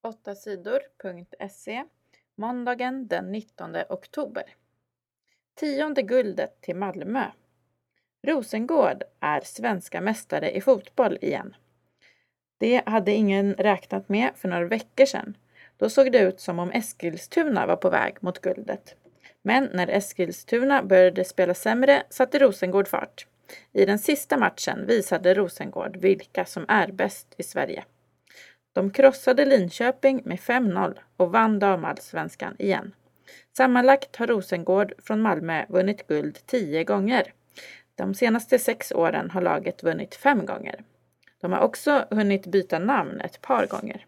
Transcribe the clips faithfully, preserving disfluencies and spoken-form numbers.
åtta sidor punkt se måndagen den nittonde oktober. Tionde guldet till Malmö. Rosengård är svenska mästare i fotboll igen. Det hade ingen räknat med för några veckor sedan. Då såg det ut som om Eskilstuna var på väg mot guldet. Men när Eskilstuna började spela sämre satte Rosengård fart. I den sista matchen visade Rosengård vilka som är bäst i Sverige. De krossade Linköping med fem noll och vann damallsvenskan igen. Sammanlagt har Rosengård från Malmö vunnit guld tio gånger. De senaste sex åren har laget vunnit fem gånger. De har också hunnit byta namn ett par gånger.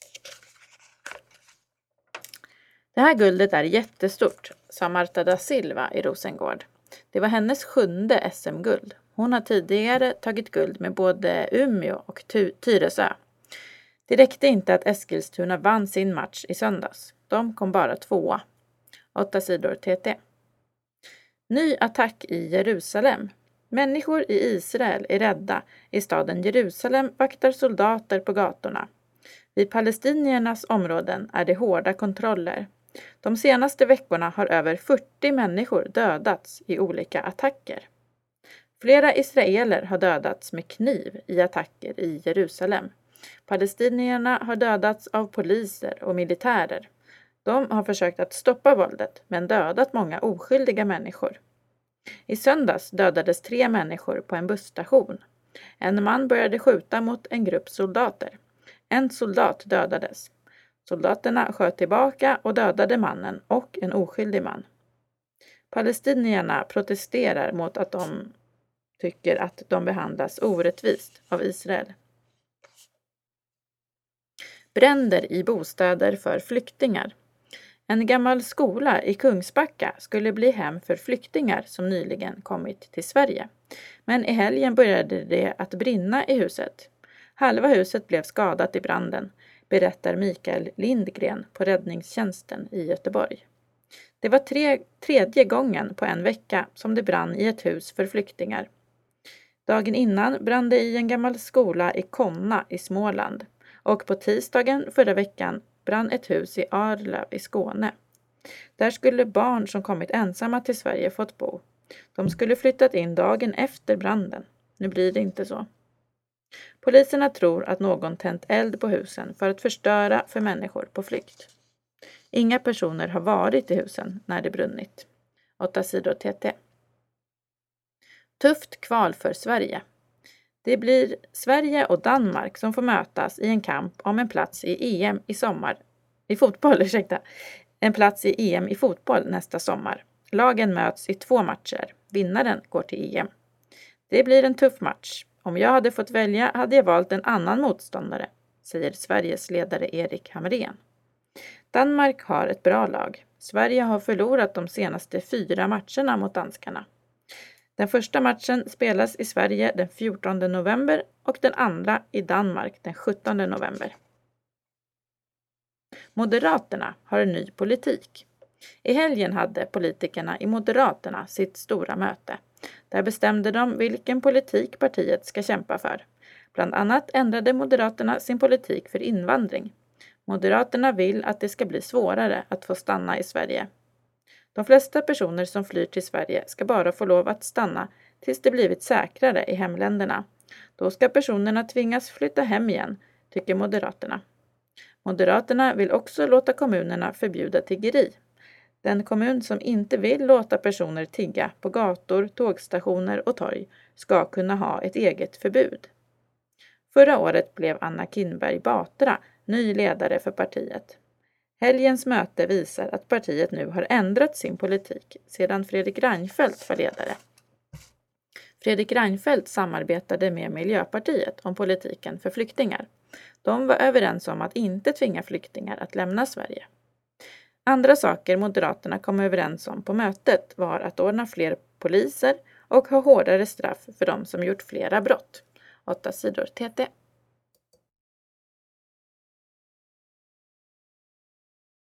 Det här guldet är jättestort, sa Marta da Silva i Rosengård. Det var hennes sjunde S M-guld. Hon har tidigare tagit guld med både Umeå och Tyresö. Det räckte inte att Eskilstuna vann sin match i söndags. De kom bara tvåa. Åtta sidor T T. Ny attack i Jerusalem. Människor i Israel är rädda. I staden Jerusalem vaktar soldater på gatorna. Vid palestiniernas områden är det hårda kontroller. De senaste veckorna har över fyrtio människor dödats i olika attacker. Flera israeler har dödats med kniv i attacker i Jerusalem. Palestinierna har dödats av poliser och militärer. De har försökt att stoppa våldet men dödat många oskyldiga människor. I söndags dödades tre människor på en busstation. En man började skjuta mot en grupp soldater. En soldat dödades. Soldaterna sköt tillbaka och dödade mannen och en oskyldig man. Palestinierna protesterar mot att de tycker att de behandlas orättvist av Israel. Bränder i bostäder för flyktingar. En gammal skola i Kungsbacka skulle bli hem för flyktingar som nyligen kommit till Sverige. Men i helgen började det att brinna i huset. Halva huset blev skadat i branden, berättar Mikael Lindgren på räddningstjänsten i Göteborg. Det var tre, tredje gången på en vecka som det brann i ett hus för flyktingar. Dagen innan brann det i en gammal skola i Konna i Småland. Och på tisdagen förra veckan brann ett hus i Arlöv i Skåne. Där skulle barn som kommit ensamma till Sverige fått bo. De skulle flyttat in dagen efter branden. Nu blir det inte så. Poliserna tror att någon tänt eld på husen för att förstöra för människor på flykt. Inga personer har varit i husen när det brunnit. Åtta sidor T T. Tufft kval för Sverige. Det blir Sverige och Danmark som får mötas i en kamp om en plats i E M i sommar. I fotboll, ursäkta. En plats i E M i fotboll nästa sommar. Lagen möts i två matcher. Vinnaren går till E M. Det blir en tuff match. Om jag hade fått välja hade jag valt en annan motståndare, säger Sveriges ledare Erik Hamrén. Danmark har ett bra lag. Sverige har förlorat de senaste fyra matcherna mot danskarna. Den första matchen spelas i Sverige den fjortonde november och den andra i Danmark den sjuttonde november. Moderaterna har en ny politik. I helgen hade politikerna i Moderaterna sitt stora möte. Där bestämde de vilken politik partiet ska kämpa för. Bland annat ändrade Moderaterna sin politik för invandring. Moderaterna vill att det ska bli svårare att få stanna i Sverige. De flesta personer som flyr till Sverige ska bara få lov att stanna tills det blivit säkrare i hemländerna. Då ska personerna tvingas flytta hem igen, tycker Moderaterna. Moderaterna vill också låta kommunerna förbjuda tiggeri. Den kommun som inte vill låta personer tigga på gator, tågstationer och torg ska kunna ha ett eget förbud. Förra året blev Anna Kinberg Batra ny ledare för partiet. Helgens möte visar att partiet nu har ändrat sin politik sedan Fredrik Reinfeldt var ledare. Fredrik Reinfeldt samarbetade med Miljöpartiet om politiken för flyktingar. De var överens om att inte tvinga flyktingar att lämna Sverige. Andra saker Moderaterna kom överens om på mötet var att ordna fler poliser och ha hårdare straff för de som gjort flera brott. Åtta sidor T T.